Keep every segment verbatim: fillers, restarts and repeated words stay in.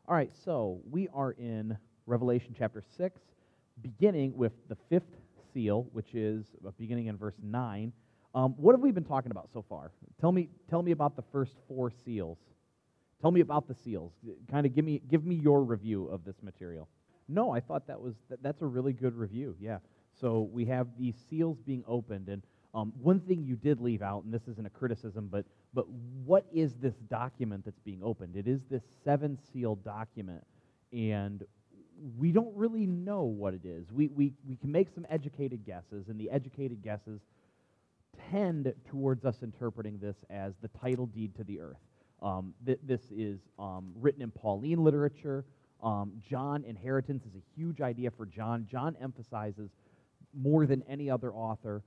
All right, so we are in Revelation chapter six, beginning with the fifth seal, which is uh, beginning in verse nine. Um, what have we been talking about so far? Tell me, tell me about the first four seals. Tell me about the seals. Kind of give me, give me your review of this material. No, I thought that was that, that's a really good review. Yeah. So we have these seals being opened, and um, one thing you did leave out, and this isn't a criticism, but but what is this document that's being opened? It is this seven-seal document, and we don't really know what it is. We we we can make some educated guesses, and the educated guesses tend towards us interpreting this as the title deed to the earth. Um, th- this is um, written in Pauline literature. Um, John, inheritance is a huge idea for John. John emphasizes more than any other author,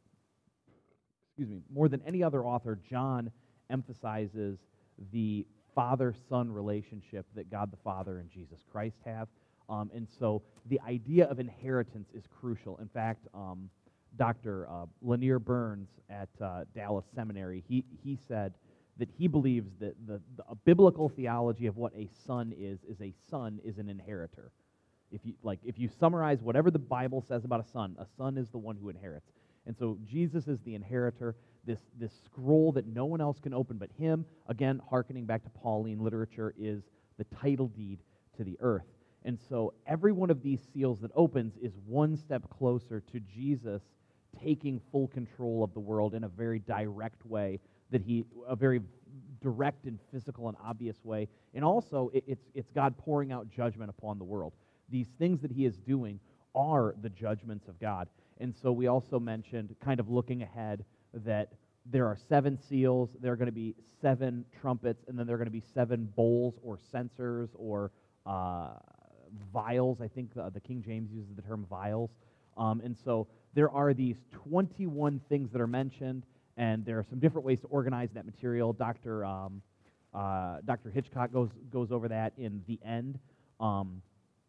excuse me, more than any other author, John emphasizes the father-son relationship that God the Father and Jesus Christ have. Um, and so the idea of inheritance is crucial. In fact, um, Doctor Uh, Lanier Burns at uh, Dallas Seminary, he, he said that he believes that the, the a biblical theology of what a son is, is a son is an inheritor. If you like, if you summarize whatever the Bible says about a son, a son is the one who inherits. And so Jesus is the inheritor, this, this scroll that no one else can open but him. Again, hearkening back to Pauline literature, is the title deed to the earth. And so every one of these seals that opens is one step closer to Jesus taking full control of the world in a very direct way, that he, a very direct and physical and obvious way. And also, it, it's, it's God pouring out judgment upon the world. These things that he is doing are the judgments of God. And so we also mentioned, kind of looking ahead, that there are seven seals, there are going to be seven trumpets, and then there are going to be seven bowls or censers or uh, vials. I think the, the King James uses the term vials. Um, and so there are these twenty-one things that are mentioned, and there are some different ways to organize that material. Doctor Um, uh, Doctor Hitchcock goes goes over that in the end. Um,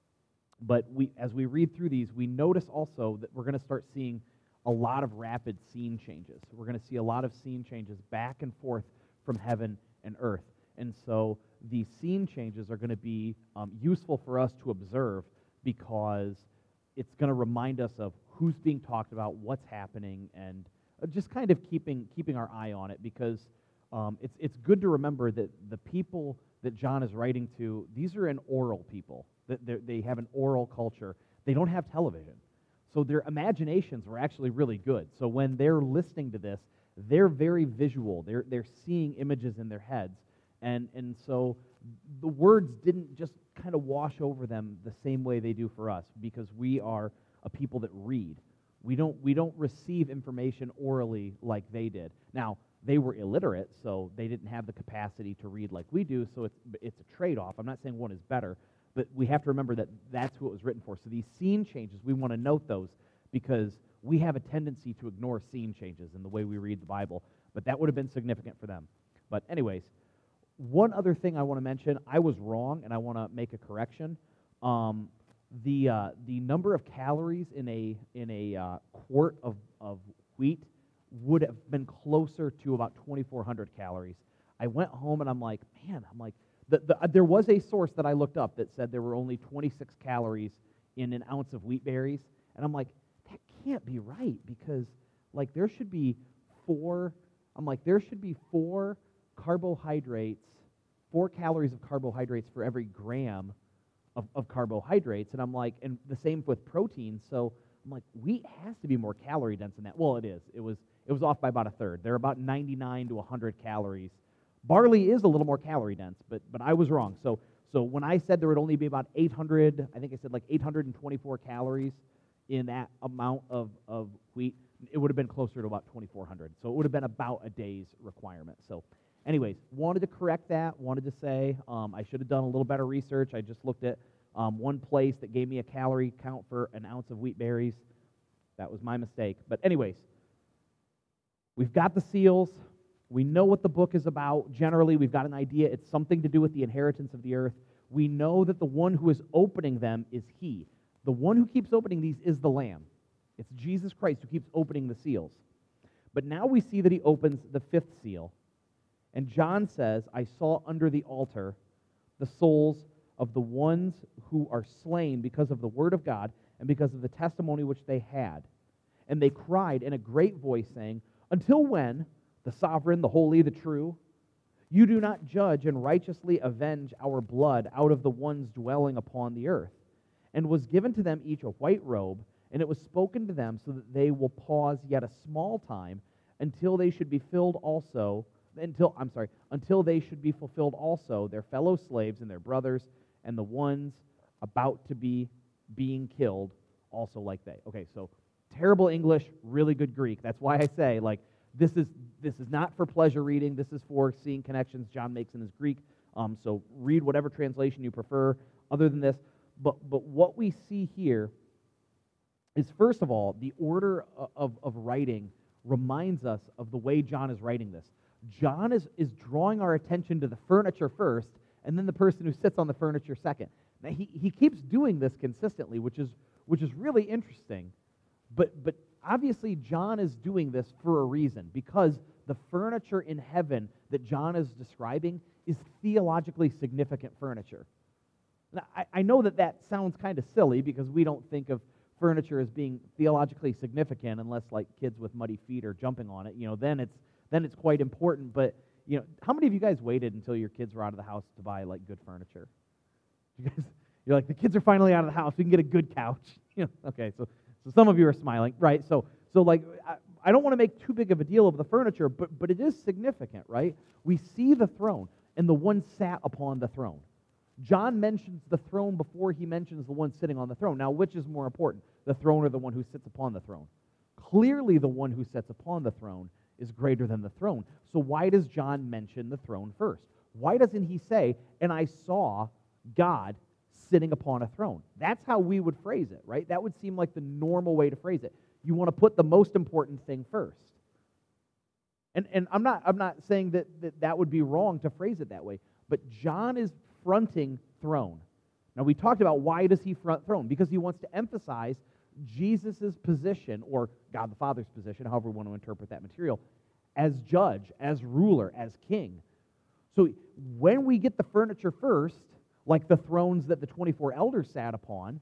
but we, as we read through these, we notice also that we're going to start seeing a lot of rapid scene changes. We're going to see a lot of scene changes back and forth from heaven and earth. And so these scene changes are going to be um, useful for us to observe, because it's going to remind us of who's being talked about, what's happening, and uh, just kind of keeping keeping our eye on it, because um, it's it's good to remember that the people that John is writing to, these are an oral people. That they have an oral culture. They don't have television. So their imaginations were actually really good. So when they're listening to this, they're very visual. They're they're seeing images in their heads. And and so the words didn't just kind of wash over them the same way they do for us, because we are a people that read. We don't we don't receive information orally like they did. Now, they were illiterate, so they didn't have the capacity to read like we do, so it's it's a trade-off. I'm not saying one is better, but we have to remember that that's what it was written for. So these scene changes, we want to note those, because we have a tendency to ignore scene changes in the way we read the Bible, but that would have been significant for them. But anyways, one other thing I want to mention, I was wrong, and I want to make a correction. Um, the uh, the number of calories in a in a uh, quart of, of wheat would have been closer to about twenty-four hundred calories. I went home and I'm like, man, I'm like, The, the, uh, there was a source that I looked up that said there were only twenty-six calories in an ounce of wheat berries, and I'm like, that can't be right, because like there should be four. I'm like, there should be four carbohydrates, four calories of carbohydrates for every gram of, of carbohydrates, and I'm like, and the same with protein. So I'm like, wheat has to be more calorie dense than that. Well, it is. It was it was off by about a third. They're about ninety-nine to one hundred calories. Barley is a little more calorie dense, but but I was wrong. So so when I said there would only be about eight hundred, I think I said like eight hundred twenty-four calories in that amount of, of wheat, it would have been closer to about twenty-four hundred. So it would have been about a day's requirement. So anyways, wanted to correct that, wanted to say um, I should have done a little better research. I just looked at um, one place that gave me a calorie count for an ounce of wheat berries. That was my mistake. But anyways, we've got the seals. We know what the book is about. Generally, we've got an idea. It's something to do with the inheritance of the earth. We know that the one who is opening them is he. The one who keeps opening these is the Lamb. It's Jesus Christ who keeps opening the seals. But now we see that he opens the fifth seal. And John says, I saw under the altar the souls of the ones who are slain because of the word of God and because of the testimony which they had. And they cried in a great voice, saying, Until when, the sovereign, the holy, the true, you do not judge and righteously avenge our blood out of the ones dwelling upon the earth? And was given to them each a white robe, and it was spoken to them so that they will pause yet a small time until they should be filled also, until, I'm sorry, until they should be fulfilled also their fellow slaves and their brothers and the ones about to be being killed also like they. Okay, so terrible English, really good Greek. That's why I say, like, this is this is not for pleasure reading. This is for seeing connections John makes in his Greek. Um, so read whatever translation you prefer other than this. But but what we see here is, first of all, the order of, of writing reminds us of the way John is writing this. John is, is drawing our attention to the furniture first, and then the person who sits on the furniture second. Now, he, he keeps doing this consistently, which is which is really interesting. But but obviously, John is doing this for a reason, because the furniture in heaven that John is describing is theologically significant furniture. Now, I, I know that that sounds kind of silly, because we don't think of furniture as being theologically significant unless, like, kids with muddy feet are jumping on it. You know, then it's then it's quite important. But, you know, how many of you guys waited until your kids were out of the house to buy, like, good furniture? You guys, you're like, the kids are finally out of the house. We can get a good couch. You know, okay, so so some of you are smiling, right? So so like, I, I don't want to make too big of a deal of the furniture, but but it is significant, right? We see the throne, and the one sat upon the throne. John mentions the throne before he mentions the one sitting on the throne. Now, which is more important, the throne or the one who sits upon the throne? Clearly, the one who sits upon the throne is greater than the throne. So why does John mention the throne first? Why doesn't he say, and I saw God sitting upon a throne? That's how we would phrase it, right? That would seem like the normal way to phrase it. You want to put the most important thing first. And and I'm not I'm not saying that that, that would be wrong to phrase it that way, but John is fronting throne. Now, we talked about why does he front throne? Because he wants to emphasize Jesus' position, or God the Father's position, however we want to interpret that material, as judge, as ruler, as king. So when we get the furniture first, like the thrones that the twenty-four elders sat upon,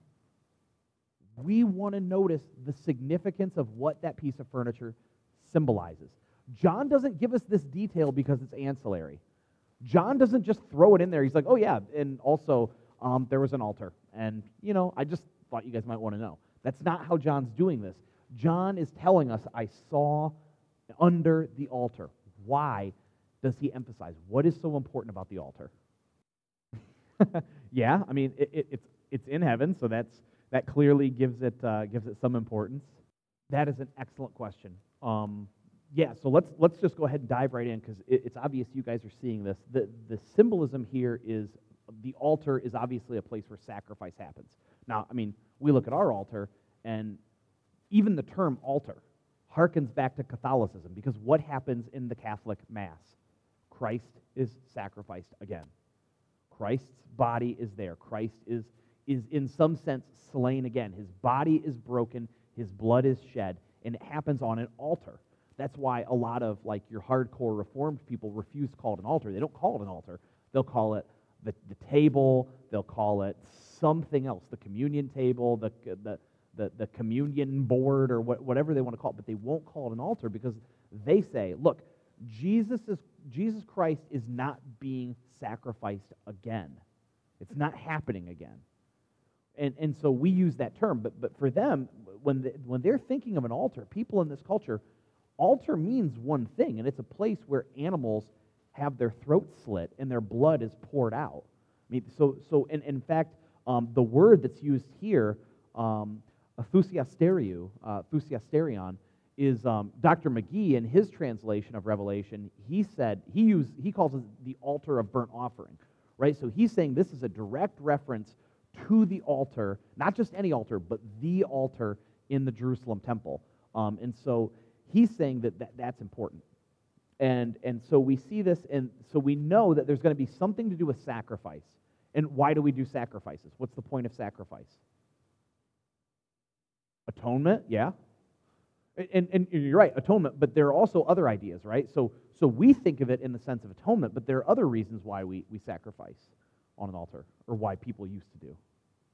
we want to notice the significance of what that piece of furniture symbolizes. John doesn't give us this detail because it's ancillary. John doesn't just throw it in there. He's like, oh yeah, and also um, there was an altar. And, you know, I just thought you guys might want to know. That's not how John's doing this. John is telling us, I saw under the altar. Why does he emphasize? What is so important about the altar? Yeah, I mean, it, it, it's it's in heaven, so that's that clearly gives it uh, gives it some importance. That is an excellent question. Um, yeah, so let's let's just go ahead and dive right in, because it, it's obvious you guys are seeing this. The the symbolism here is the altar is obviously a place where sacrifice happens. Now, I mean, we look at our altar, and even the term altar harkens back to Catholicism, because what happens in the Catholic Mass? Christ is sacrificed again. Christ's body is there. Christ is, is in some sense slain again. His body is broken. His blood is shed. And it happens on an altar. That's why a lot of, like, your hardcore Reformed people refuse to call it an altar. They don't call it an altar. They'll call it the, the table. They'll call it something else, the communion table, the the the, the communion board, or what, whatever they want to call it. But they won't call it an altar, because they say, look, Jesus is Jesus Christ is not being sacrificed again. It's not happening again. And and so we use that term, but but for them, when they, when they're thinking of an altar, people in this culture, altar means one thing, and it's a place where animals have their throats slit and their blood is poured out. I mean, so so in, in fact, um, the word that's used here, um, thusiasteriou, uh, thusiasterion, is um, Doctor McGee, in his translation of Revelation, he said, he used, he calls it the altar of burnt offering, right? So he's saying this is a direct reference to the altar, not just any altar, but the altar in the Jerusalem temple. Um, and so he's saying that, that that's important. And, and so we see this, and so we know that there's going to be something to do with sacrifice. And why do we do sacrifices? What's the point of sacrifice? Atonement, yeah. And, and you're right, atonement, but there are also other ideas, right? So so we think of it in the sense of atonement, but there are other reasons why we, we sacrifice. on an altar, or why people used to do.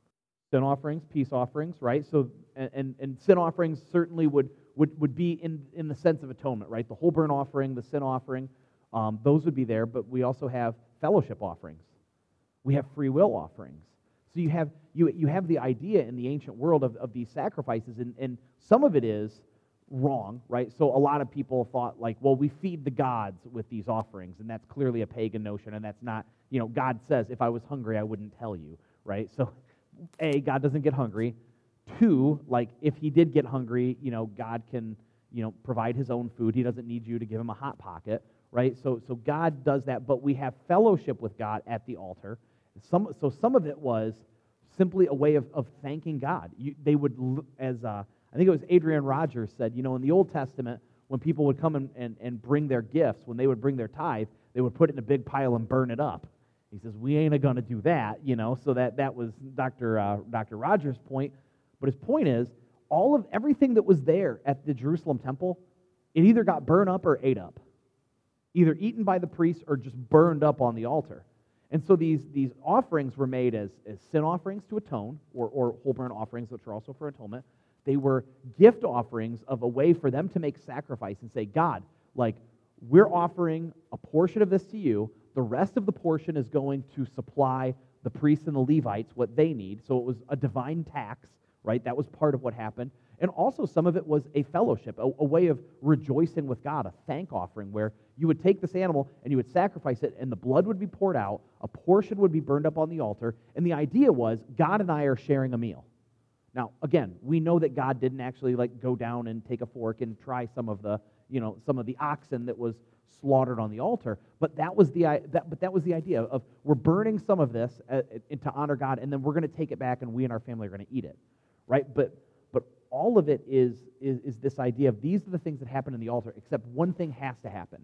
Sin offerings, peace offerings, right? So, and, and, and sin offerings certainly would, would, would be in, in the sense of atonement, right? The whole burnt offering, the sin offering, um, those would be there, but we also have fellowship offerings. We have free will offerings. So you have you you have the idea in the ancient world of, of these sacrifices, and, and some of it is wrong, right? So a lot of people thought, like, well, we feed the gods with these offerings, and that's clearly a pagan notion, and that's not, you know, God says, if I was hungry, I wouldn't tell you, right? So, A, God doesn't get hungry. Two, like, if he did get hungry, you know, God can, you know, provide his own food. He doesn't need you to give him a Hot Pocket, right? So, so God does that, but we have fellowship with God at the altar. Some, so some of it was simply a way of, of thanking God. You, they would, as uh, I think it was Adrian Rogers said, you know, in the Old Testament, when people would come and, and, and bring their gifts, when they would bring their tithe, they would put it in a big pile and burn it up. He says, we ain't going to do that, you know, so that, that was Doctor Uh, Doctor Rogers' point. But his point is, all of everything that was there at the Jerusalem temple, it either got burned up or ate up. Either eaten by the priests or just burned up on the altar. And so these, these offerings were made as, as sin offerings to atone, or, or whole burnt offerings, which are also for atonement. They were gift offerings of a way for them to make sacrifice and say, God, like, we're offering a portion of this to you. The rest of the portion is going to supply the priests and the Levites what they need. So it was a divine tax, right? That was part of what happened. And also some of it was a fellowship, a, a way of rejoicing with God, a thank offering, where you would take this animal and you would sacrifice it, and the blood would be poured out, a portion would be burned up on the altar, and the idea was God and I are sharing a meal. Now, again, we know that God didn't actually like go down and take a fork and try some of the, you know, some of the oxen that was slaughtered on the altar, but that was the that but that was the idea of we're burning some of this uh, to honor God, and then we're going to take it back, and we and our family are going to eat it, right? But but all of it is, is is this idea of these are the things that happen in the altar, except one thing has to happen,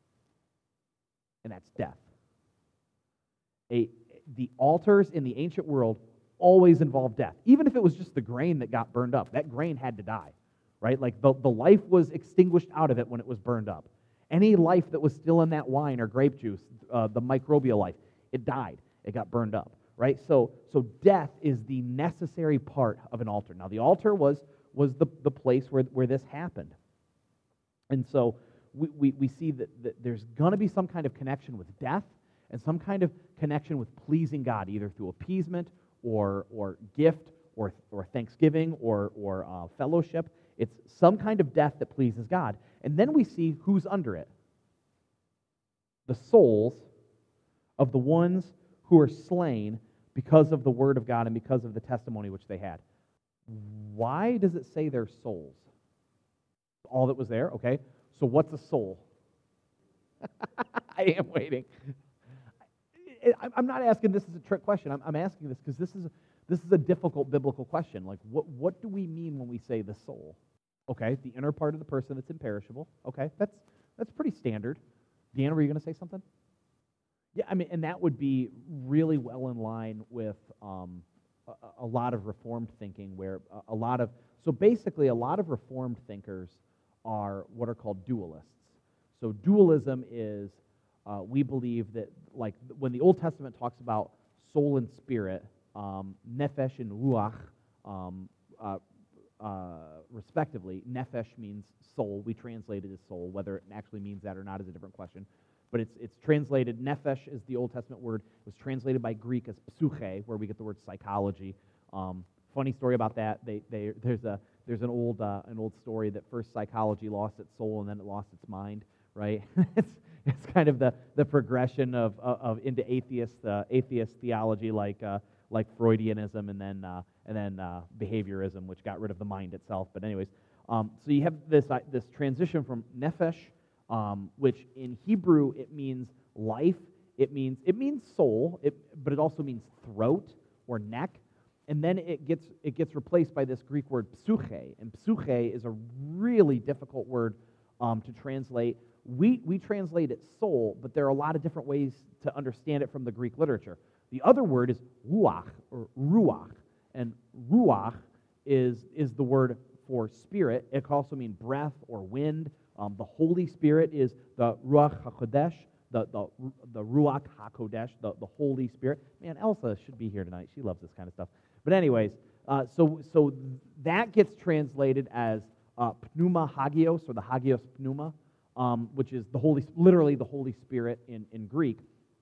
and that's death. A the altars in the ancient world always involved death, even if it was just the grain that got burned up. That grain had to die, right? Like the, the life was extinguished out of it when it was burned up. Any life that was still in that wine or grape juice, uh, the microbial life, it died. It got burned up, right? So, so death is the necessary part of an altar. Now, the altar was was the, the place where, where this happened. And so we, we, we see that, that there's going to be some kind of connection with death and some kind of connection with pleasing God, either through appeasement or or gift or, or thanksgiving or, or uh, fellowship. It's some kind of death that pleases God. And then we see who's under it. The souls of the ones who are slain because of the word of God and because of the testimony which they had. Why does it say their souls? All that was there, okay. So what's a soul? I am waiting. I'm not asking this as a trick question. I'm, I'm asking this because this is, this is a difficult biblical question. Like, what, what do we mean when we say the soul? Okay, the inner part of the person that's imperishable. Okay, that's that's pretty standard. Deanna, were you going to say something? Yeah, I mean, and that would be really well in line with um, a, a lot of Reformed thinking, where a, a lot of, so basically a lot of Reformed thinkers are what are called dualists. So dualism is, uh, we believe that, like, when the Old Testament talks about soul and spirit, um, nefesh and ruach, um, uh, Uh, respectively. Nefesh means soul. We translate it as soul. Whether it actually means that or not is a different question. But it's it's translated, nefesh is the Old Testament word. It was translated by Greek as psyche, where we get the word psychology. Um, funny story about that. They they there's a there's an old uh, an old story that first psychology lost its soul and then it lost its mind. Right? it's it's kind of the the progression of of, of into atheist uh, atheist theology, like uh, like Freudianism, and then uh, and then uh, behaviorism, which got rid of the mind itself. But anyways, um, so you have this uh, this transition from nefesh, um, which in Hebrew it means life. It means it means soul, it, but it also means throat or neck. And then it gets it gets replaced by this Greek word psyche, and psyche is a really difficult word um, to translate. We we translate it soul, but there are a lot of different ways to understand it from the Greek literature. The other word is ruach or ruach, and ruach is is the word for spirit. It can also mean breath or wind. Um, the Holy Spirit is the ruach hakodesh, the the the Ruach HaKodesh, the, the Holy Spirit. Man, Elsa should be here tonight. She loves this kind of stuff. But anyways, uh, so so that gets translated as uh, Pneuma Hagios, or the Hagios Pneuma, um, which is the Holy, literally the Holy Spirit in, in Greek.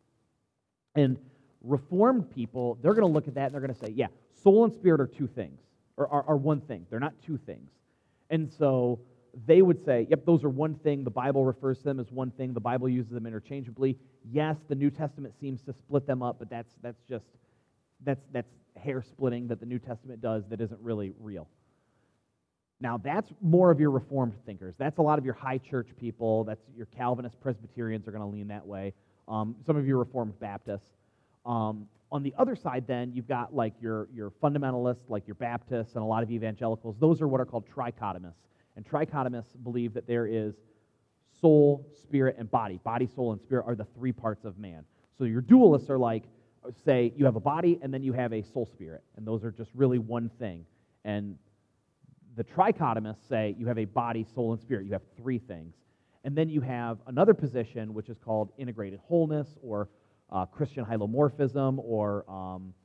And Reformed people, they're going to look at that and they're going to say, yeah, soul and spirit are two things, or are, are one thing. They're not two things. And so they would say, yep, those are one thing. The Bible refers to them as one thing. The Bible uses them interchangeably. Yes, the New Testament seems to split them up, but that's that's just that's that's hair splitting that the New Testament does that isn't really real. Now, that's more of your Reformed thinkers. That's a lot of your high church people. That's your Calvinist Presbyterians are going to lean that way. Um, some of your Reformed Baptists. Um, on the other side, then, you've got like your, your fundamentalists, like your Baptists, and a lot of evangelicals. Those are what are called trichotomists. And trichotomists believe that there is soul, spirit, and body. Body, soul, and spirit are the three parts of man. So your dualists are like, say, you have a body, and then you have a soul spirit. And those are just really one thing. And the trichotomists say you have a body, soul, and spirit. You have three things. And then you have another position, which is called integrated wholeness, or uh, Christian hylomorphism, or um,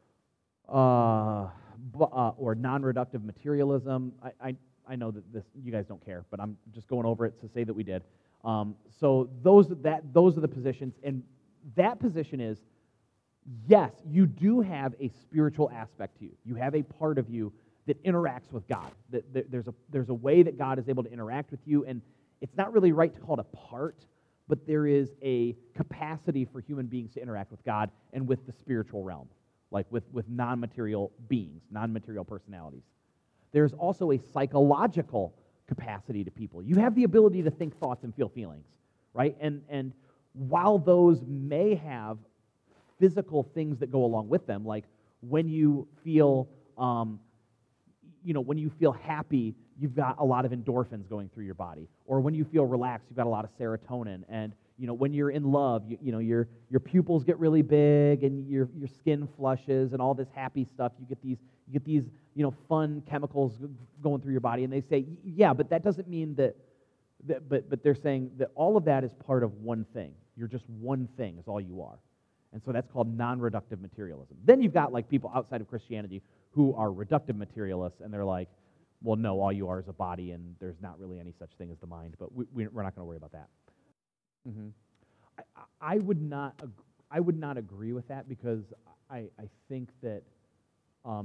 uh, b- uh, or non-reductive materialism. I, I I know that this you guys don't care, but I'm just going over it to say that we did. Um, so those that those are the positions, and that position is, yes, you do have a spiritual aspect to you. You have a part of you that interacts with God. That, that there's a there's a way that God is able to interact with you, and it's not really right to call it a part, but there is a capacity for human beings to interact with God and with the spiritual realm, like with, with non-material beings, non-material personalities. There's also a psychological capacity to people. You have the ability to think thoughts and feel feelings, right? And and while those may have physical things that go along with them, like when you feel, um, you know, when you feel happy, you've got a lot of endorphins going through your body, or when you feel relaxed, you've got a lot of serotonin, and you know, when you're in love, you, you know, your your pupils get really big, and your your skin flushes, and all this happy stuff. You get these you get these you know fun chemicals going through your body, and they say, yeah, but that doesn't mean that. that but but they're saying that all of that is part of one thing. You're just one thing is all you are. And so that's called non-reductive materialism. Then you've got like people outside of Christianity who are reductive materialists, and they're like, well, no, all you are is a body, and there's not really any such thing as the mind, but we, we're not going to worry about that. Mm-hmm. I, I would not ag- I would not agree with that, because I, I think that um,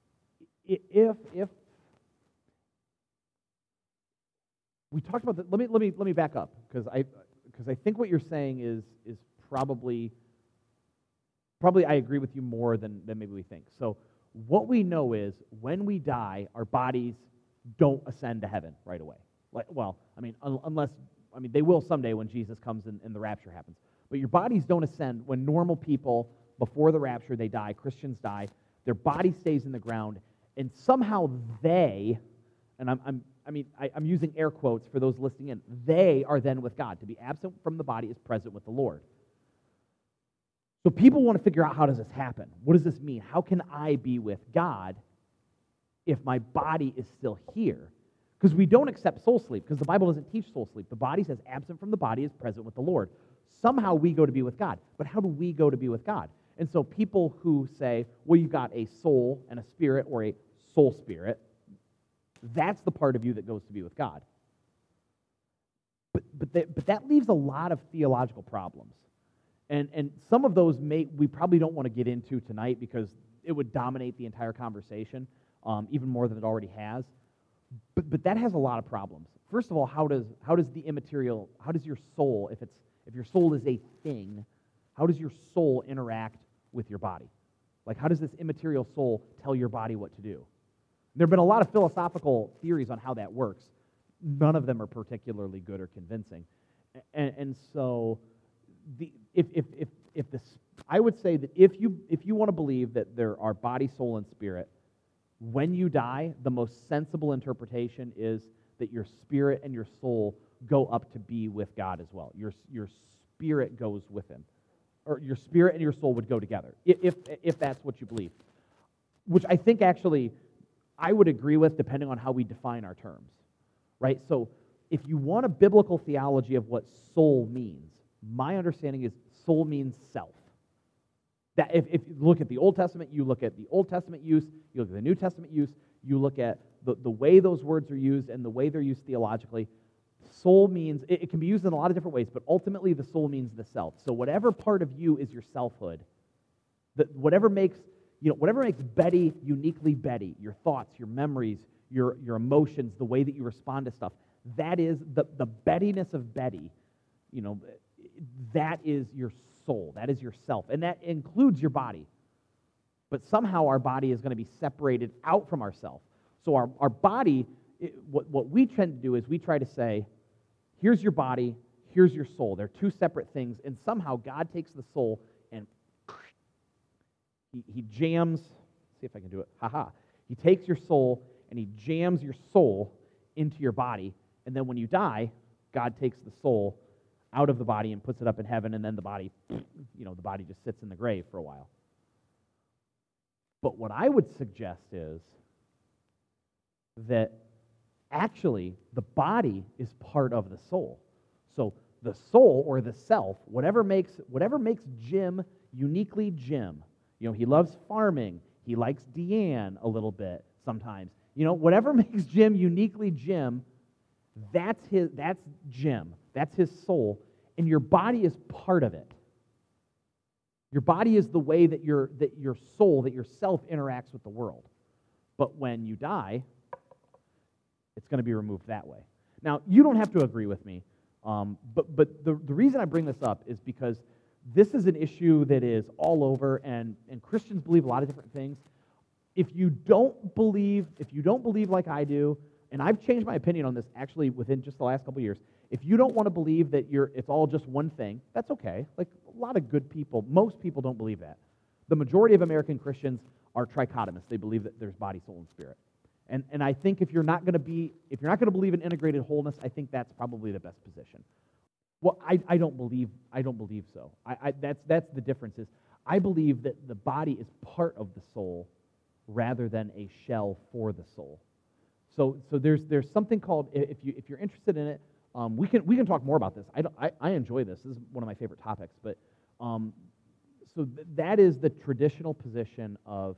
if if we talked about that, let me let me let me back up, because I because I think what you're saying is is probably. Probably I agree with you more than, than maybe we think. So what we know is when we die, our bodies don't ascend to heaven right away. Like, well, I mean, un- unless, I mean, they will someday when Jesus comes and, and the rapture happens. But your bodies don't ascend when normal people, before the rapture, they die, Christians die, their body stays in the ground, and somehow they, and I'm, I'm I mean, I, I'm using air quotes for those listening in, they are then with God. To be absent from the body is present with the Lord. So people want to figure out, how does this happen? What does this mean? How can I be with God if my body is still here? Because we don't accept soul sleep, because the Bible doesn't teach soul sleep. The body says absent from the body is present with the Lord. Somehow we go to be with God. But how do we go to be with God? And so people who say, well, you've got a soul and a spirit, or a soul spirit, that's the part of you that goes to be with God. But, but, that, but that leaves a lot of theological problems. And and some of those may we probably don't want to get into tonight, because it would dominate the entire conversation, um, even more than it already has. But but that has a lot of problems. First of all, how does how does the immaterial, how does your soul, if it's if your soul is a thing, how does your soul interact with your body? Like, how does this immaterial soul tell your body what to do? There have been a lot of philosophical theories on how that works. None of them are particularly good or convincing. And and so The, if, if, if, if this, I would say that if you, if you want to believe that there are body, soul, and spirit, when you die, the most sensible interpretation is that your spirit and your soul go up to be with God as well. Your, your spirit goes with him. Or your spirit and your soul would go together, if, if that's what you believe. Which I think actually I would agree with, depending on how we define our terms. Right? So if you want a biblical theology of what soul means, my understanding is soul means self. That if, if you look at the Old Testament, you look at the Old Testament use, you look at the New Testament use, you look at the, the way those words are used and the way they're used theologically, soul means, it, it can be used in a lot of different ways, but ultimately the soul means the self. So whatever part of you is your selfhood, that whatever makes, you know, whatever makes Betty uniquely Betty, your thoughts, your memories, your, your emotions, the way that you respond to stuff, that is the, the Bettiness of Betty, you know, that is your soul, that is your self, and that includes your body. But somehow our body is going to be separated out from ourself. So our, our body, it, what, what we tend to do is we try to say, here's your body, here's your soul. They're two separate things, and somehow God takes the soul and he, he jams, see if I can do it, haha. He takes your soul and he jams your soul into your body, and then when you die, God takes the soul out of the body and puts it up in heaven, and then the body, you know, the body just sits in the grave for a while. But what I would suggest is that actually the body is part of the soul. So the soul or the self, whatever makes whatever makes Jim uniquely Jim. You know, he loves farming. He likes Deanne a little bit sometimes. You know, whatever makes Jim uniquely Jim, that's his that's Jim. That's his soul, and your body is part of it. Your body is the way that your that your soul, that your self interacts with the world. But when you die, it's going to be removed that way. Now, you don't have to agree with me, um, but but the, the reason I bring this up is because this is an issue that is all over, and, and Christians believe a lot of different things. If you don't believe, if you don't believe like I do, and I've changed my opinion on this actually within just the last couple of years, if you don't want to believe that you're it's all just one thing, that's okay. Like a lot of good people, most people don't believe that. The majority of American Christians are trichotomists. They believe that there's body, soul, and spirit. And and I think if you're not going to be, if you're not going to believe in integrated wholeness, I think that's probably the best position. Well, I, I don't believe I don't believe so. I, I that's that's the difference is I believe that the body is part of the soul rather than a shell for the soul. So so there's there's something called, if you if you're interested in it, um, we can we can talk more about this. I, don't, I I enjoy this. This is one of my favorite topics. But um, so th- that is the traditional position of.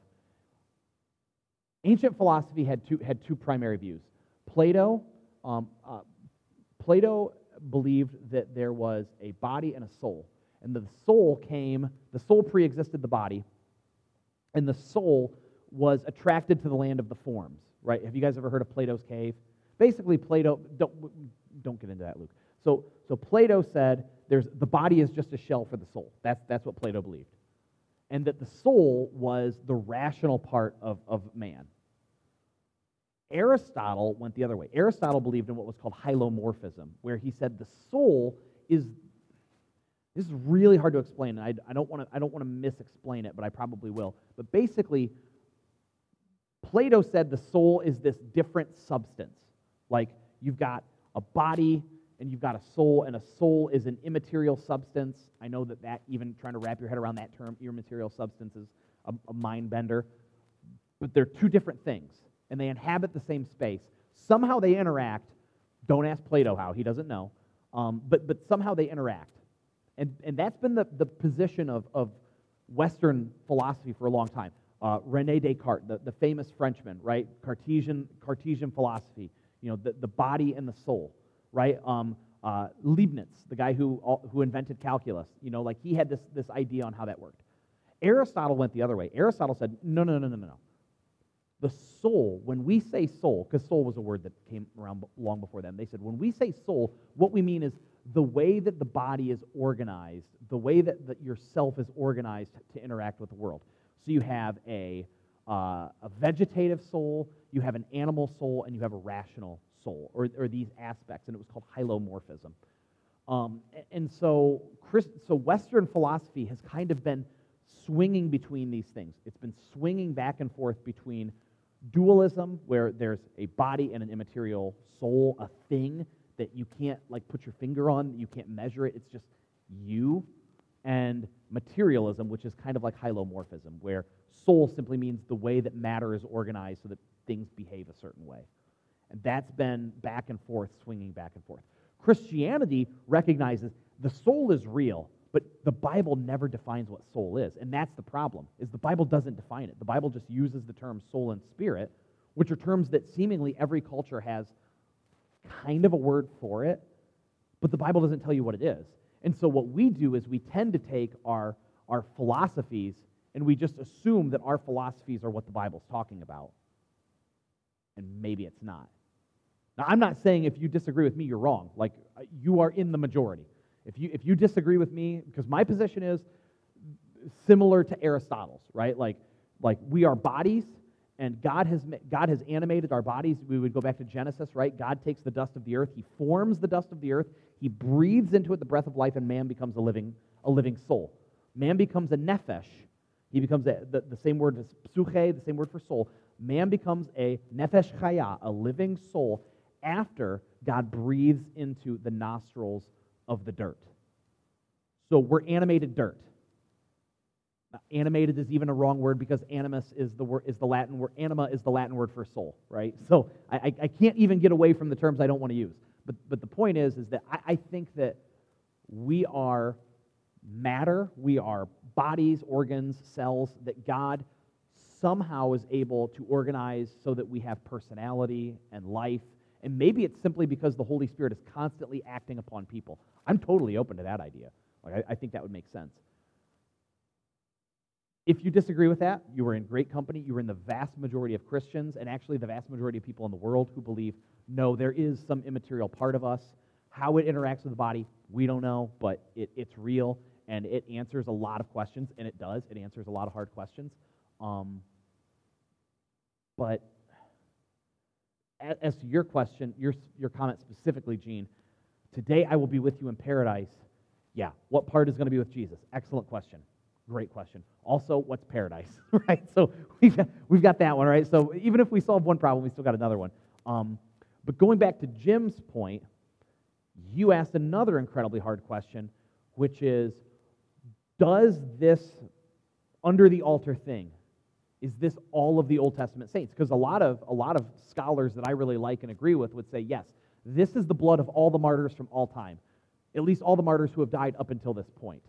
Ancient philosophy had two had two primary views. Plato, um, uh, Plato believed that there was a body and a soul, and the soul came. The soul pre-existed the body, and the soul was attracted to the land of the forms. Right? Have you guys ever heard of Plato's cave? Basically, Plato don't don't get into that, Luke. So so Plato said there's the body is just a shell for the soul. That's that's what Plato believed. And that the soul was the rational part of, of man. Aristotle went the other way. Aristotle believed in what was called hylomorphism, where he said the soul is, this is really hard to explain, and I, I don't want to I don't want to misexplain it, but I probably will. But basically, Plato said the soul is this different substance. Like you've got a body, and you've got a soul, and a soul is an immaterial substance. I know that that even trying to wrap your head around that term, immaterial substance, is a, a mind bender. But they're two different things, and they inhabit the same space. Somehow they interact. Don't ask Plato how, he doesn't know. Um, but but somehow they interact. And and that's been the, the position of, of Western philosophy for a long time. Uh, René Descartes, the, the famous Frenchman, right? Cartesian, Cartesian philosophy, you know, the, the body and the soul. Right, um, uh, Leibniz, the guy who who invented calculus, you know, like he had this this idea on how that worked. Aristotle went the other way. Aristotle said, no, no, no, no, no, no. The soul, when we say soul, because soul was a word that came around long before them, they said when we say soul, what we mean is the way that the body is organized, the way that, that your self is organized to interact with the world. So you have a uh, a vegetative soul, you have an animal soul, and you have a rational soul, or, or these aspects, and it was called hylomorphism. Um, and so, Chris, so Western philosophy has kind of been swinging between these things. It's been swinging back and forth between dualism, where there's a body and an immaterial soul, a thing that you can't like put your finger on, you can't measure it, it's just you, and materialism, which is kind of like hylomorphism, where soul simply means the way that matter is organized so that things behave a certain way. And that's been back and forth, swinging back and forth. Christianity recognizes the soul is real, but the Bible never defines what soul is, and that's the problem, is the Bible doesn't define it. The Bible just uses the terms soul and spirit, which are terms that seemingly every culture has kind of a word for it, but the Bible doesn't tell you what it is. And so what we do is we tend to take our, our philosophies and we just assume that our philosophies are what the Bible's talking about. And maybe it's not. Now, I'm not saying if you disagree with me, you're wrong. Like, you are in the majority. If you if you disagree with me, because my position is similar to Aristotle's, right? Like, like we are bodies, and God has God has animated our bodies. We would go back to Genesis, right? God takes the dust of the earth, He forms the dust of the earth, He breathes into it the breath of life, and man becomes a living a living soul. Man becomes a nephesh. He becomes a, the, the same word as psuche, the same word for soul. Man becomes a nefesh chaya, a living soul, after God breathes into the nostrils of the dirt. So we're animated dirt. Now, animated is even a wrong word because animus is the word is the Latin word. Anima is the Latin word for soul, right? So I, I can't even get away from the terms I don't want to use. But but the point is is that I, I think that we are matter, we are bodies, organs, cells that God somehow is able to organize so that we have personality and life. And maybe it's simply because the Holy Spirit is constantly acting upon people. I'm totally open to that idea. Like, I, I think that would make sense. If you disagree with that, you are in great company. You are in the vast majority of Christians, and actually the vast majority of people in the world who believe, no, there is some immaterial part of us. How it interacts with the body, we don't know, but it, it's real, and it answers a lot of questions, and it does. It answers a lot of hard questions. Um, but as to your question, your, your comment specifically, Gene, today I will be with you in paradise. Yeah, what part is going to be with Jesus? Excellent question. Great question. Also, what's paradise, right? So we've got, we've got that one, right? So even if we solve one problem, we still got another one. Um, but going back to Jim's point, you asked another incredibly hard question, which is, does this under the altar thing, is this all of the Old Testament saints? Because a lot of a lot of scholars that I really like and agree with would say, yes, this is the blood of all the martyrs from all time, at least all the martyrs who have died up until this point.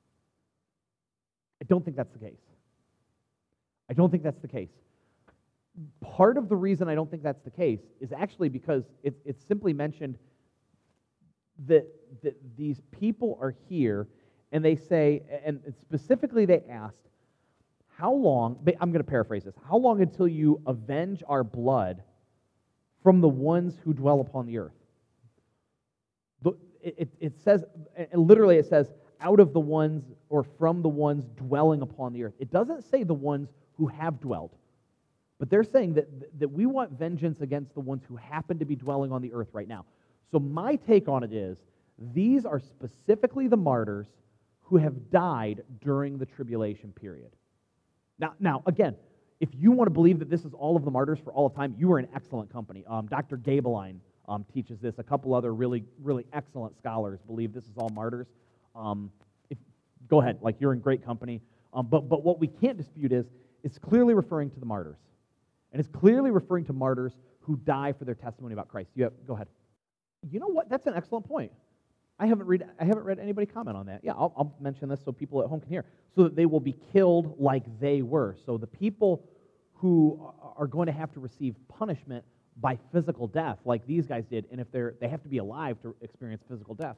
I don't think that's the case. I don't think that's the case. Part of the reason I don't think that's the case is actually because it, it's simply mentioned that, that these people are here, and they say, and specifically they asked, how long, I'm going to paraphrase this, how long until you avenge our blood from the ones who dwell upon the earth? The, it, it says, and literally it says, out of the ones or from the ones dwelling upon the earth. It doesn't say the ones who have dwelled, but they're saying that, that we want vengeance against the ones who happen to be dwelling on the earth right now. So my take on it is, these are specifically the martyrs who have died during the tribulation period. Now, now again, if you want to believe that this is all of the martyrs for all of time, you are in excellent company. Um, Doctor Gabeline um, teaches this. A couple other really, really excellent scholars believe this is all martyrs. Um, if, go ahead, like you're in great company. Um, but, but what we can't dispute is, it's clearly referring to the martyrs. And it's clearly referring to martyrs who die for their testimony about Christ. You have, go ahead. You know what? That's an excellent point. I haven't read I haven't read anybody comment on that. Yeah, I'll, I'll mention this so people at home can hear. So that they will be killed like they were. So the people who are going to have to receive punishment by physical death, like these guys did, and if they're they have to be alive to experience physical death.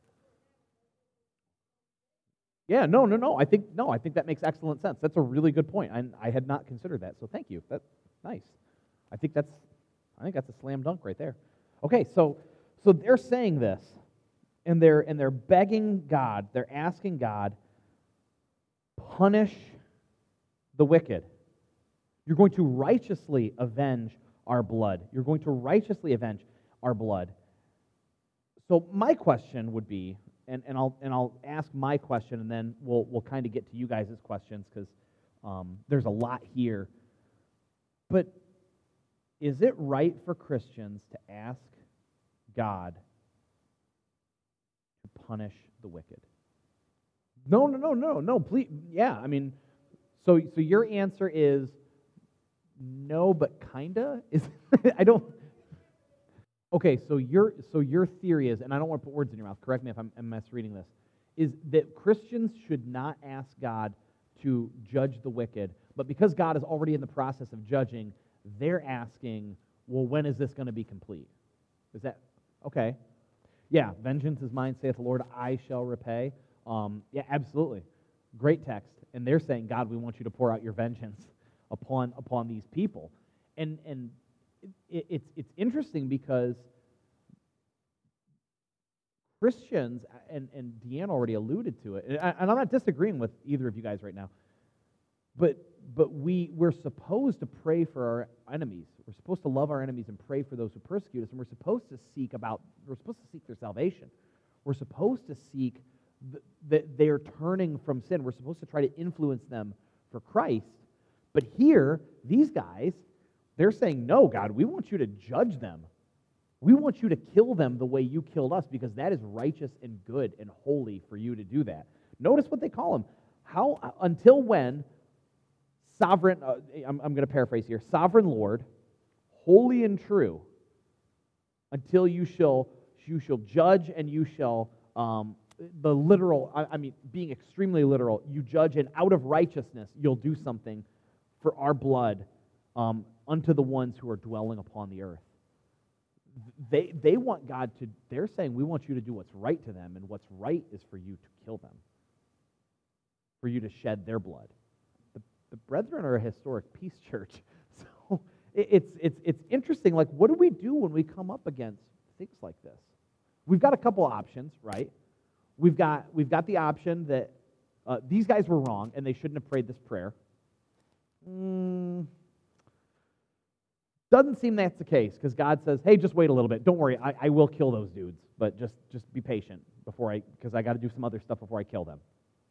Yeah, no, no, no. I think no, I think that makes excellent sense. That's a really good point. I, I had not considered that. So thank you. That's nice. I think that's I think that's a slam dunk right there. Okay, so so they're saying this. And they're, and they're begging God, they're asking God, punish the wicked. You're going to righteously avenge our blood. You're going to righteously avenge our blood. So my question would be, and, and I'll and I'll ask my question, and then we'll we'll kind of get to you guys' questions, because um, there's a lot here. But is it right for Christians to ask God punish the wicked? No, no, no, no, no, please. Yeah, I mean, so so your answer is no, but kinda? Is I don't Okay, so your so your theory is, and I don't want to put words in your mouth, correct me if I'm, I'm misreading this, is that Christians should not ask God to judge the wicked, but because God is already in the process of judging, they're asking, well, when is this going to be complete? Is that, okay. Yeah, vengeance is mine, saith the Lord, I shall repay. Um, yeah, absolutely. Great text. And they're saying, God, we want you to pour out your vengeance upon upon these people. And and it, it's it's interesting because Christians, and, and Deanne already alluded to it, and, I, and I'm not disagreeing with either of you guys right now, but but we, we're supposed to pray for our enemies. We're supposed to love our enemies and pray for those who persecute us, and we're supposed to seek about, we're supposed to seek their salvation. We're supposed to seek th- that they're turning from sin. We're supposed to try to influence them for Christ. But here, these guys, they're saying, no, God, we want you to judge them. We want you to kill them the way you killed us, because that is righteous and good and holy for you to do that. Notice what they call him. How, until when, sovereign, uh, I'm, I'm going to paraphrase here, sovereign Lord, holy and true, until you shall you shall judge and you shall, um, the literal, I, I mean, being extremely literal, you judge, and out of righteousness you'll do something for our blood um, unto the ones who are dwelling upon the earth. They they want God to, they're saying, we want you to do what's right to them, and what's right is for you to kill them, for you to shed their blood. The, the Brethren are a historic peace church, so it, it's it's it's interesting. Like, what do we do when we come up against things like this? We've got a couple options, right? We've got we've got the option that uh, these guys were wrong and they shouldn't have prayed this prayer. Mm, doesn't seem that's the case, because God says, hey, just wait a little bit. Don't worry, I, I will kill those dudes, but just, just be patient before I, because I got to do some other stuff before I kill them.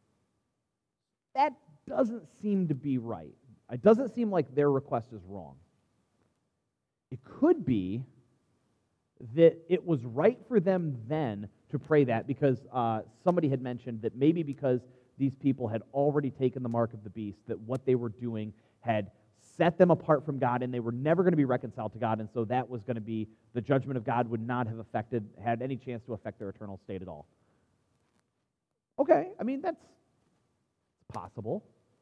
That doesn't seem to be right. It doesn't seem like their request is wrong. It could be that it was right for them then to pray that, because uh, somebody had mentioned that maybe because these people had already taken the mark of the beast, that what they were doing had set them apart from God, and they were never going to be reconciled to God, and so that was going to be, the judgment of God would not have affected, had any chance to affect their eternal state at all. Okay, I mean, that's possible.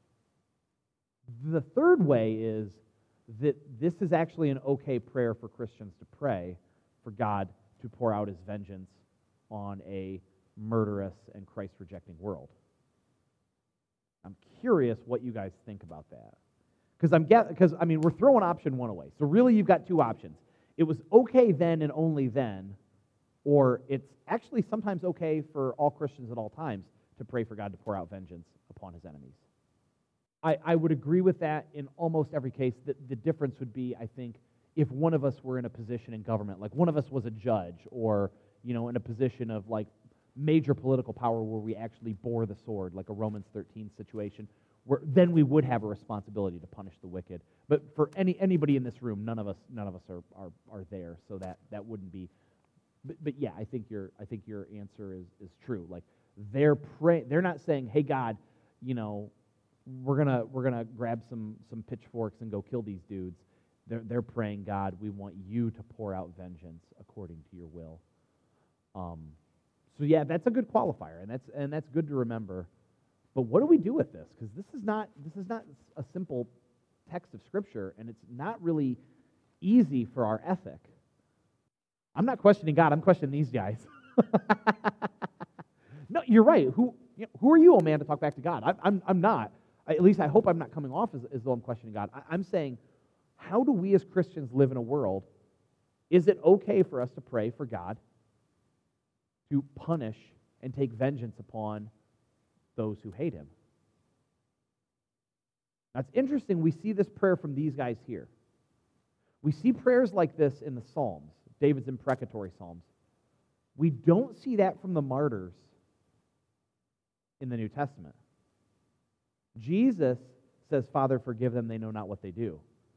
The third way is that this is actually an okay prayer for Christians to pray, for God to pour out his vengeance on a murderous and Christ-rejecting world. I'm curious what you guys think about that. Because I'm get, because I mean, we're throwing option one away. So really, you've got two options. It was okay then and only then, or it's actually sometimes okay for all Christians at all times to pray for God to pour out vengeance upon his enemies. I, I would agree with that in almost every case. The, the difference would be, I think, if one of us were in a position in government, like one of us was a judge, or you know, in a position of like major political power where we actually bore the sword, like a Romans thirteen situation, where then we would have a responsibility to punish the wicked. But for any anybody in this room, none of us none of us are are, are there, so that, that wouldn't be. But, but yeah, I think your I think your answer is, is true. Like they're pray they're not saying, hey God, you know, we're gonna we're gonna grab some some pitchforks and go kill these dudes. They're they're praying, God, we want you to pour out vengeance according to your will. Um, so yeah, that's a good qualifier, and that's and that's good to remember. But what do we do with this? Because this is not this is not a simple text of Scripture, and it's not really easy for our ethic. I'm not questioning God. I'm questioning these guys. No, you're right. Who you know, who are you, old man, to talk back to God? I, I'm I'm not. I, at least I hope I'm not coming off as, as though I'm questioning God. I, I'm saying, how do we as Christians live in a world? Is it okay for us to pray for God to punish and take vengeance upon those who hate him? That's interesting. We see this prayer from these guys here. We see prayers like this in the Psalms, David's imprecatory Psalms. We don't see that from the martyrs in the New Testament. Jesus says, Father, forgive them, they know not what they do.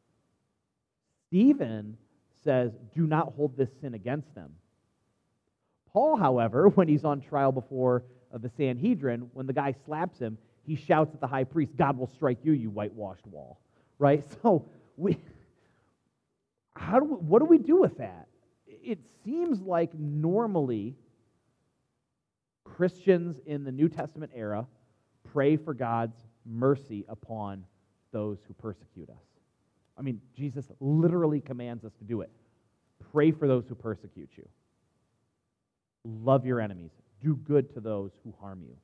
Stephen says, do not hold this sin against them. Paul, however, when he's on trial before uh, the Sanhedrin, when the guy slaps him, he shouts at the high priest, God will strike you, you whitewashed wall. Right? So, we, how do we, what do we do with that? it seems like normally Christians in the New Testament era pray for God's mercy upon those who persecute us. I mean, Jesus literally commands us to do it. Pray for those who persecute you. Love your enemies. Do good to those who harm you.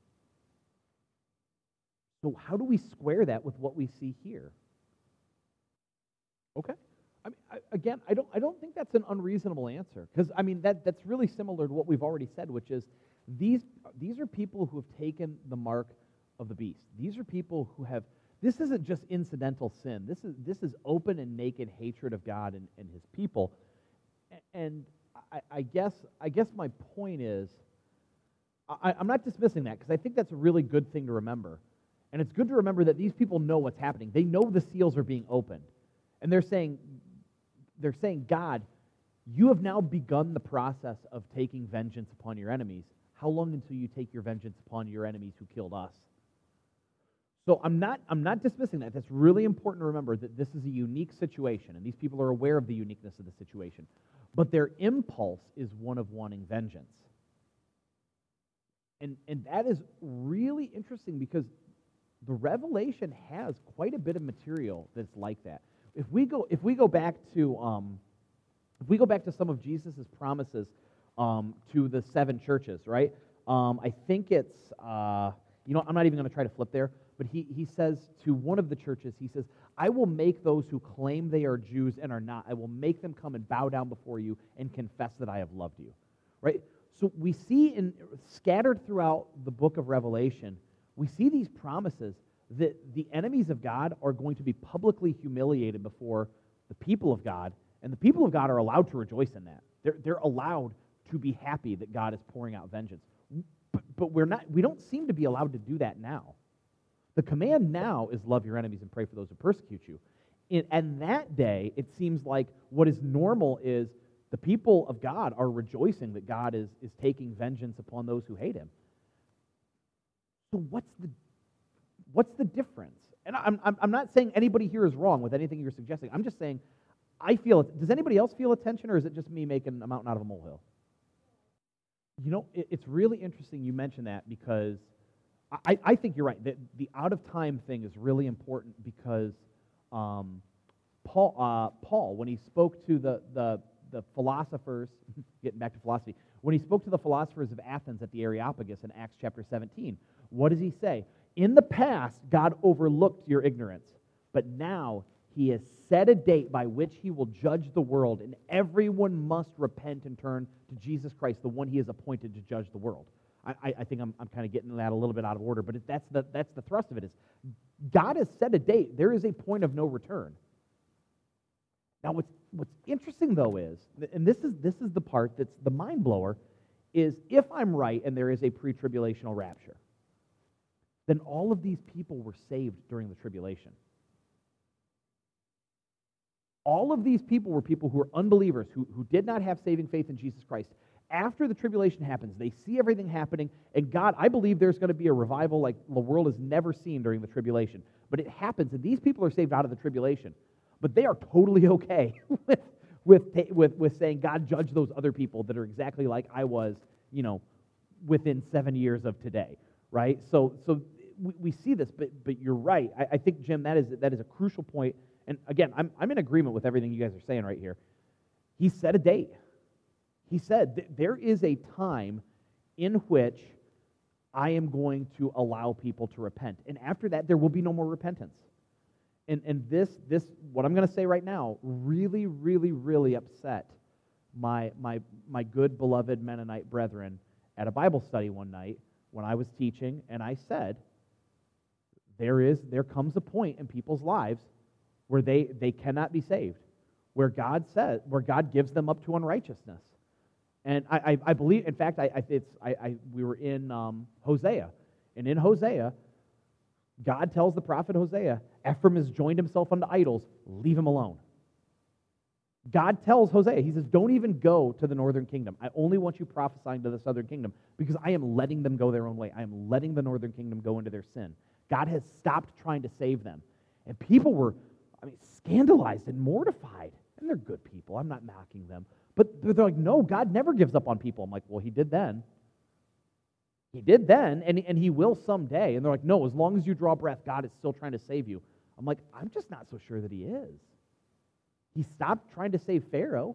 So how do we square that with what we see here? Okay. I mean, I, again, I don't, I don't think that's an unreasonable answer, because I mean that that's really similar to what we've already said, which is these these are people who have taken the mark of the beast. These are people who have. This isn't just incidental sin. This is this is open and naked hatred of God and, and His people. And I, I guess I guess my point is, I, I'm not dismissing that, because I think that's a really good thing to remember. And it's good to remember that these people know what's happening. They know the seals are being opened. And they're saying, they're saying, God, you have now begun the process of taking vengeance upon your enemies. How long until you take your vengeance upon your enemies who killed us? So I'm not, I'm not dismissing that. That's really important to remember, that this is a unique situation, and these people are aware of the uniqueness of the situation. But their impulse is one of wanting vengeance. And, and that is really interesting, because the Revelation has quite a bit of material that's like that. If we go, if we go back to, um, if we go back to some of Jesus' promises um, to the seven churches, right? Um, I think it's, uh, you know, I'm not even going to try to flip there, but he he says to one of the churches, he says, "I will make those who claim they are Jews and are not. I will make them come and bow down before you and confess that I have loved you." Right? So we see in scattered throughout the book of Revelation, we see these promises that the enemies of God are going to be publicly humiliated before the people of God, and the people of God are allowed to rejoice in that. They're, they're allowed to be happy that God is pouring out vengeance. But, but we're not, we don't seem to be allowed to do that now. The command now is love your enemies and pray for those who persecute you. In, and that day, it seems like what is normal is the people of God are rejoicing that God is, is taking vengeance upon those who hate him. So what's the what's the difference? And I'm, I'm I'm not saying anybody here is wrong with anything you're suggesting. I'm just saying, I feel it. Does anybody else feel a tension, or is it just me making a mountain out of a molehill? You know, it, it's really interesting you mention that, because I, I think you're right. The, the out-of-time thing is really important, because um, Paul, uh, Paul, when he spoke to the, the, the philosophers, getting back to philosophy, when he spoke to the philosophers of Athens at the Areopagus in Acts chapter seventeen, what does he say? In the past, God overlooked your ignorance, but now he has set a date by which he will judge the world, and everyone must repent and turn to Jesus Christ, the one he has appointed to judge the world. I, I think I'm, I'm kind of getting that a little bit out of order, but it, that's the that's the thrust of it. Is God has set a date. There is a point of no return. Now, what's what's interesting though is, and this is this is the part that's the mind blower, is if I'm right and there is a pre-tribulational rapture, then all of these people were saved during the tribulation. All of these people were people who were unbelievers, who, who did not have saving faith in Jesus Christ. After the tribulation happens, they see everything happening, and God, I believe there's going to be a revival like the world has never seen during the tribulation. But it happens, and these people are saved out of the tribulation. But they are totally okay with, with, with, with saying, God, judge those other people that are exactly like I was, you know, within seven years of today, right? So so we, we see this, but but you're right. I, I think, Jim, that is that is a crucial point. And again, I'm I'm in agreement with everything you guys are saying right here. He set a date. He said that there is a time in which I am going to allow people to repent. And after that, there will be no more repentance. And and this, this what I'm going to say right now, really, really, really upset my, my, my good, beloved Mennonite brethren at a Bible study one night when I was teaching, and I said, there is there comes a point in people's lives where they, they cannot be saved, where God says, where God gives them up to unrighteousness. And I, I, I believe, in fact, I, I, it's, I, I we were in um, Hosea, and in Hosea, God tells the prophet Hosea, Ephraim has joined himself unto idols, leave him alone. God tells Hosea, he says, don't even go to the northern kingdom. I only want you prophesying to the southern kingdom, because I am letting them go their own way. I am letting the northern kingdom go into their sin. God has stopped trying to save them. And people were, I mean, scandalized and mortified. And they're good people. I'm not knocking them. But they're like, no, God never gives up on people. I'm like, well, he did then. He did then, and, and he will someday. And they're like, no, as long as you draw breath, God is still trying to save you. I'm like, I'm just not so sure that he is. He stopped trying to save Pharaoh.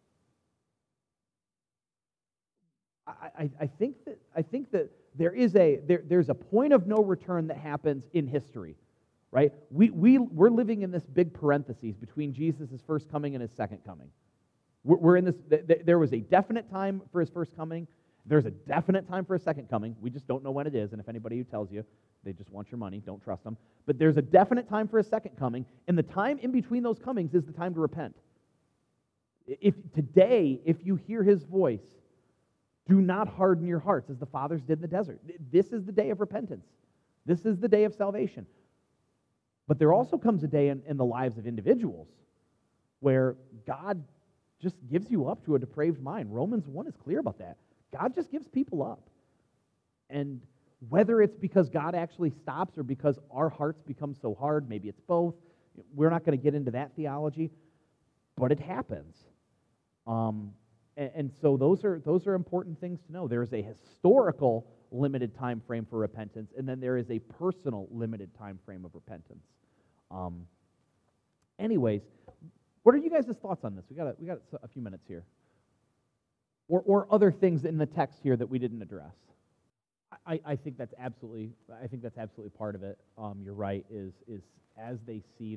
I, I, I think that I think that there is a there, there's a point of no return that happens in history, right? We we we're living in this big parentheses between Jesus' first coming and his second coming. We're, we're in this. There was a definite time for his first coming. There's a definite time for a second coming. We just don't know when it is, and if anybody who tells you, they just want your money, don't trust them. But there's a definite time for a second coming, and the time in between those comings is the time to repent. If today, if you hear his voice, do not harden your hearts as the fathers did in the desert. This is the day of repentance. This is the day of salvation. But there also comes a day in, in the lives of individuals where God just gives you up to a depraved mind. Romans one is clear about that. God just gives people up. And whether it's because God actually stops or because our hearts become so hard, maybe it's both. We're not going to get into that theology, but it happens. Um, and, and so those are those are important things to know. There is a historical limited time frame for repentance, and then there is a personal limited time frame of repentance. Um, anyways, what are you guys' thoughts on this? We got a, we got a few minutes here. Or, or other things in the text here that we didn't address. I, I think that's absolutely. I think that's absolutely part of it. Um, you're right. Is is as they see,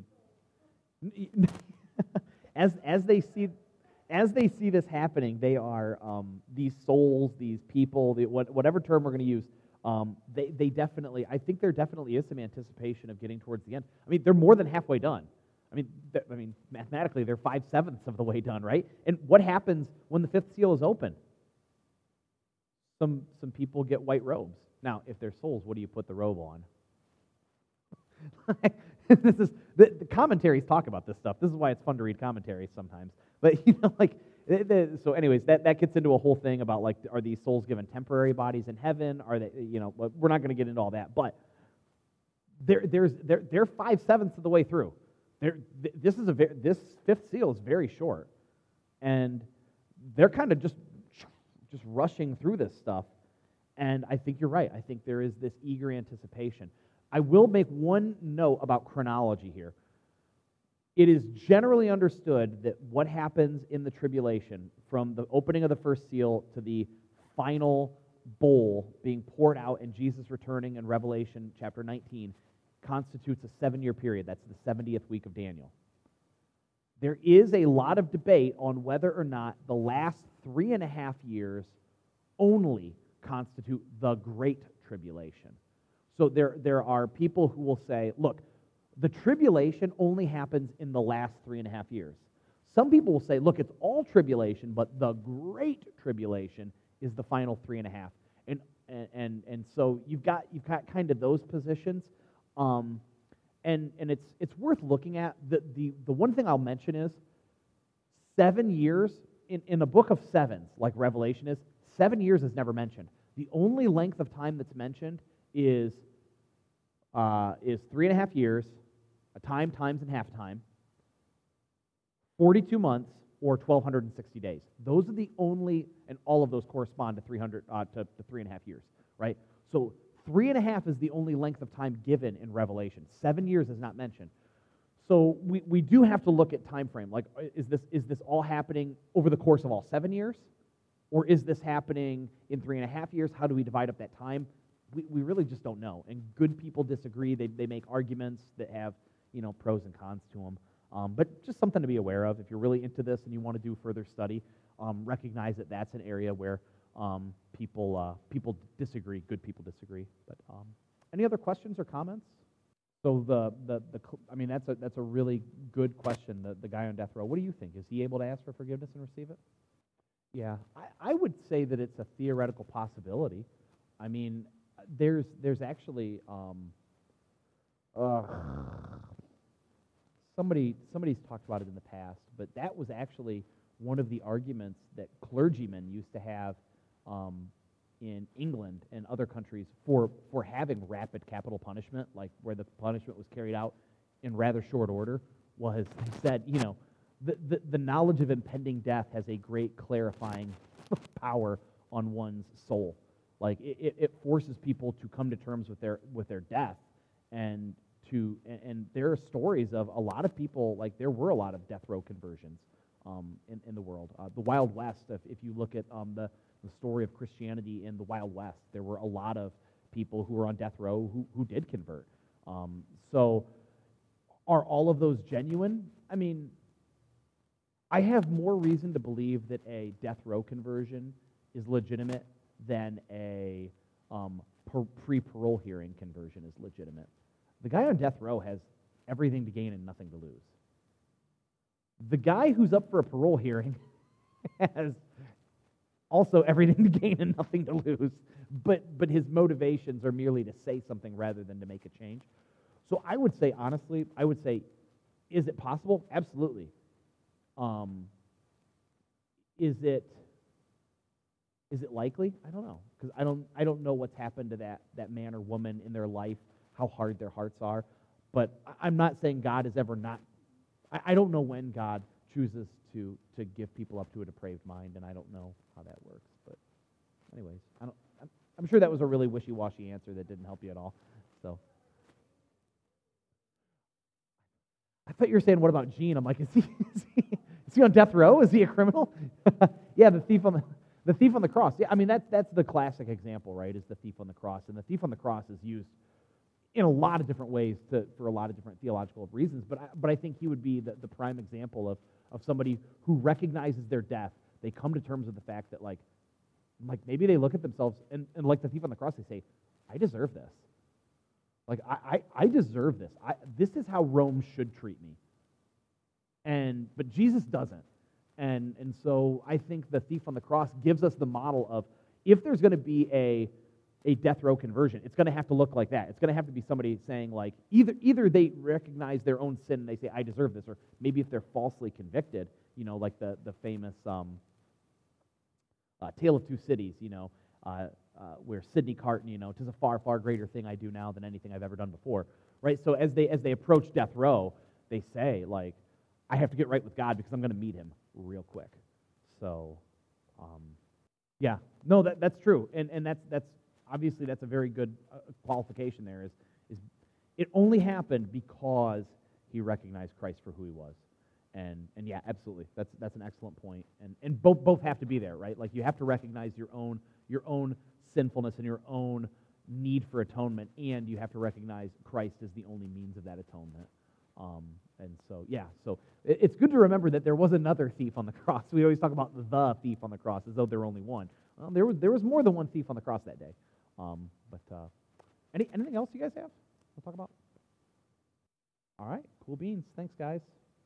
as as they see, as they see this happening, they are um, these souls, these people, the, what, whatever term we're going to use. Um, they they definitely. I think there definitely is some anticipation of getting towards the end. I mean, they're more than halfway done. I mean, th- I mean, mathematically, they're five-sevenths of the way done, right? And what happens when the fifth seal is open? Some some people get white robes. Now, if they're souls, what do you put the robe on? this is the, the commentaries talk about this stuff. This is why it's fun to read commentaries sometimes. But you know, like, the, the, so anyways, that, that gets into a whole thing about like, are these souls given temporary bodies in heaven? Are they, you know, we're not going to get into all that. But there there's they're they're five-sevenths of the way through. They're, this is a very, this fifth seal is very short, and they're kind of just just rushing through this stuff. And I think you're right. I think there is this eager anticipation. I will make one note about chronology here. It is generally understood that what happens in the tribulation, from the opening of the first seal to the final bowl being poured out and Jesus returning in Revelation chapter nineteen, constitutes a seven-year period. That's the seventieth week of Daniel. There is a lot of debate on whether or not the last three and a half years only constitute the Great Tribulation. So there, there are people who will say, look, the tribulation only happens in the last three and a half years. Some people will say, look, it's all tribulation, but the Great Tribulation is the final three and a half. And and and, and so you've got you've got kind of those positions. Um, and and it's it's worth looking at. The, the the one thing I'll mention is seven years in, in the book of sevens, like Revelation is, seven years is never mentioned. The only length of time that's mentioned is uh, is three and a half years, a time, times, and half time, forty-two months, or twelve sixty days. Those are the only, and all of those correspond to three hundred uh, to, to three and a half years, right? So three and a half is the only length of time given in Revelation. Seven years is not mentioned. So we, we do have to look at time frame. Like, is this is this all happening over the course of all seven years? Or is this happening in three and a half years? How do we divide up that time? We we really just don't know. And good people disagree. They they make arguments that have, you know, pros and cons to them. Um, but just something to be aware of. If you're really into this and you want to do further study, um, recognize that that's an area where um, people uh, people disagree. Good people disagree. But um, any other questions or comments? So the the the I mean that's a that's a really good question. The the guy on death row. What do you think? Is he able to ask for forgiveness and receive it? Yeah, I, I would say that it's a theoretical possibility. I mean, there's there's actually um, uh, somebody somebody's talked about it in the past, but that was actually one of the arguments that clergymen used to have um, in England and other countries for for having rapid capital punishment, like where the punishment was carried out in rather short order. Was they said, you know, the, the, the knowledge of impending death has a great clarifying power on one's soul. Like it, it, it forces people to come to terms with their with their death, and to and, and there are stories of a lot of people. Like there were a lot of death row conversions um, in in the world. Uh, the Wild West. If, if you look at um, the the story of Christianity in the Wild West, there were a lot of people who were on death row who who did convert. Um, so, are all of those genuine? I mean, I have more reason to believe that a death row conversion is legitimate than a um, per, pre-parole hearing conversion is legitimate. The guy on death row has everything to gain and nothing to lose. The guy who's up for a parole hearing has also everything to gain and nothing to lose, but but his motivations are merely to say something rather than to make a change. So I would say, honestly, I would say, is it possible? Absolutely. Um, is it is it likely? I don't know, because I don't I don't know what's happened to that that man or woman in their life, how hard their hearts are. But I'm not saying God is ever not. I, I don't know when God chooses to to give people up to a depraved mind, and I don't know how that works. But anyways, I don't. I'm, I'm sure that was a really wishy-washy answer that didn't help you at all. So. I thought you were saying, what about Gene? I'm like, is he, is he, is he on death row? Is he a criminal? Yeah, the thief on the, the thief on the cross. Yeah, I mean, that's, that's the classic example, right, is the thief on the cross. And the thief on the cross is used in a lot of different ways to, for a lot of different theological reasons. But I, but I think he would be the, the prime example of, of somebody who recognizes their death. They come to terms with the fact that, like, like maybe they look at themselves, and, and like the thief on the cross, they say, I deserve this. Like, I, I, I deserve this. I, this is how Rome should treat me. And but Jesus doesn't. And, and so I think the thief on the cross gives us the model of, if there's going to be a, a death row conversion, it's going to have to look like that. It's going to have to be somebody saying, like, either either they recognize their own sin and they say, I deserve this, or maybe if they're falsely convicted, you know, like the, the famous um, uh, Tale of Two Cities, you know, uh, Uh, where Sidney Carton, you know, "'Tis a far, far greater thing I do now than anything I've ever done before," right? So as they as they approach death row, they say, like, I have to get right with God because I'm going to meet him real quick. So, um, yeah, no, that that's true, and and that's that's obviously that's a very good uh, qualification. There is is it only happened because he recognized Christ for who he was, and and yeah, absolutely, that's that's an excellent point, and and both both have to be there, right? Like, you have to recognize your own your own sinfulness and your own need for atonement, and you have to recognize Christ as the only means of that atonement. Um, and so, yeah, so it, it's good to remember that there was another thief on the cross. We always talk about the thief on the cross as though there were only one. Well, there was there was more than one thief on the cross that day. Um, but uh, any anything else you guys have to talk about? All right, cool beans. Thanks, guys.